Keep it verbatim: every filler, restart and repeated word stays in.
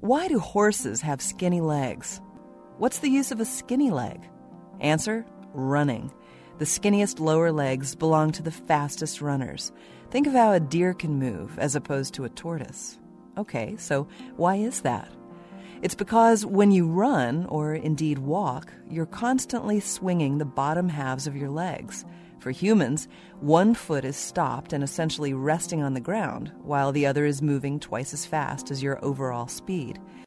Why do horses have skinny legs? What's the use of a skinny leg? Answer, running. The skinniest lower legs belong to the fastest runners. Think of how a deer can move as opposed to a tortoise. Okay, so why is that? It's because when you run, or indeed walk, you're constantly swinging the bottom halves of your legs. For humans, one foot is stopped and essentially resting on the ground, while the other is moving twice as fast as your overall speed.